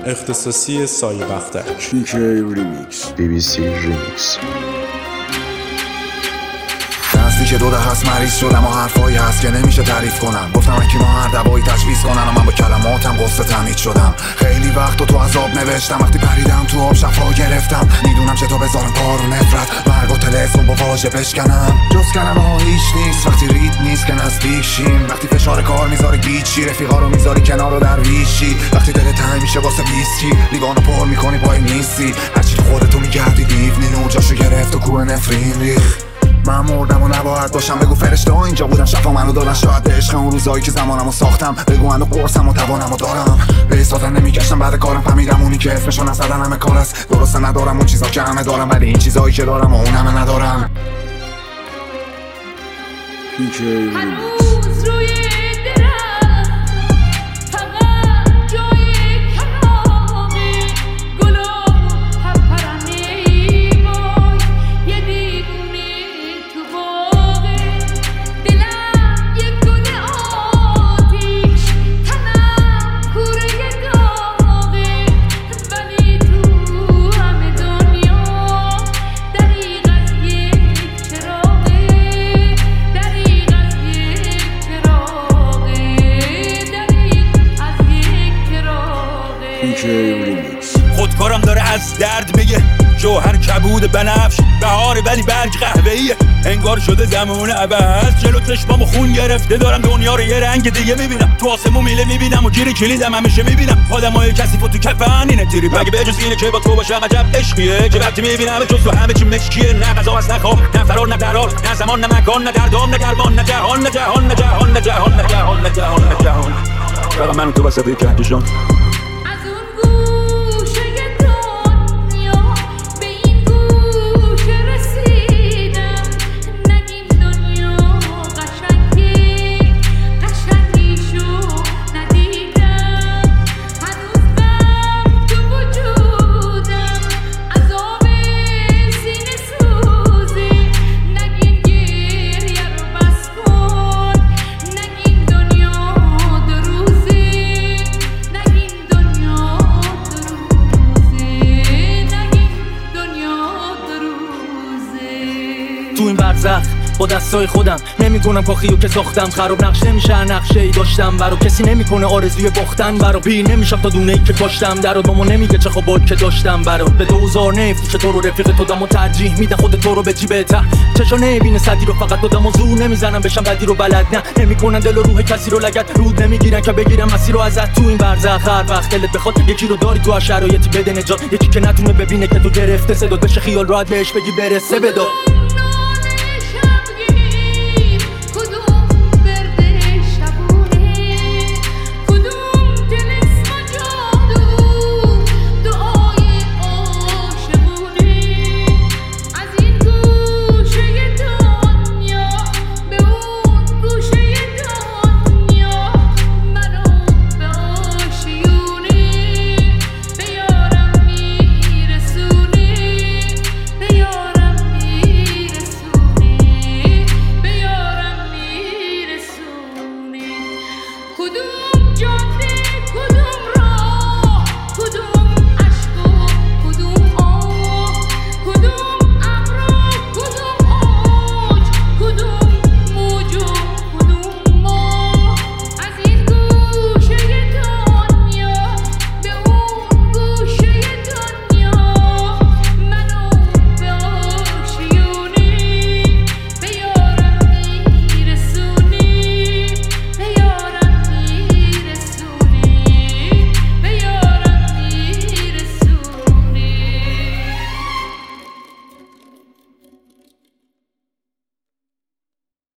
اختصاصی سایه بختک. PK ریمیکس BBC ریمیکس. نزدیک 2 هست مریض شدم و حرفایی هست که نمیشه تعریف کنم. گفتم اکی ما هر دوایی تجویز کنن و من با کلماتم قصه تمید شدم. خیلی وقت و تو عذاب نوشتم، وقتی پریدم تو آب شفا گرفتم. میدونم چطور بذارم کار و نفرت مرگ و تلفن با واژه بشکنم. جز کلمه ها هیچ نیست وقتی رید نیست که نزدیک شیم. وقتی فشار کار میذاره گیچی، رفیقا رو میذاری کنار و درویشی. وقتی دلت تنگ میشه واسه ویسکی، لیوانو پر میکنی پای نیستی. هرچی تو خودتو میگردی دیوونی، نور جاشو گرفت و کوه نفرین ریخ. من مردم و نباید باشم، بگو فرشته ها اینجا بودن شفا منو دادن. شاید به عشق اون روزایی که زمانمو ساختم، بگو منو قرصم و توانمو دارم. به احساسم نمیگشتم بعد کارم، فهمیدم اونی که اسمشو نزدن همه کار است. درسته ندارم اون چیزا که همه دارم، ولی این چیزایی که دارم و اون همه ندارم. PK ریمیکس. خودکارم داره از درد بگه، جوهر کبود بنفش بهاره ولی برگ قهوه‌ایه. انگار شده زمان عوض، جلو چشمامو خون گرفته، دارم دنیا رو یه رنگ دیگه میبینم. تو آسمون میله میبینم و گیر کلیدم همیشه میبینم. آدمای کثیفو تو کفن اینه تیری مگه به جز اینه که با تو باشم عجب عشقیه. که وقتی میبینم جز تو همه چی مشکیه. نه غذا است نه خواب نه فرار نه قرار، نه زمان نه مکان نه دردام نه درمان، نه جهان نه جهان نه جهان نه جهان نه جهان نه جهان نه جهان. فقط من تو واسه کهکشان. تو این برزخ با دستای خودم نمیکنم کاخیو که ساختم. خراب نقش نمیشه نقشه ای داشتم برا کسی نمیکنه آرزوی باختن برا. پیر نمیشم تا دونه ای که کاشتم درات ماما نمیگه چه خوابات که داشتم برا. به 2000 نفروش تو رو رفیق تو دمو ترجیح میدن خود تو رو به جیب ته. چشا نمیبینه صدی رو فقط دادم و زور نمیزنم بشم بدی رو بلد نه. نمیکنن دل و روح کسی رو لگد رود نمیگیرن که بگیرم مسیر رو ازت. تو این برزخ هر وقت دلت بخواد یکی رو داری تو هر شرایطی بده نجات. یکی که نتونه ببینه که تو گرفته صدات بشه خیال راحت بهش بگی برسه بدا.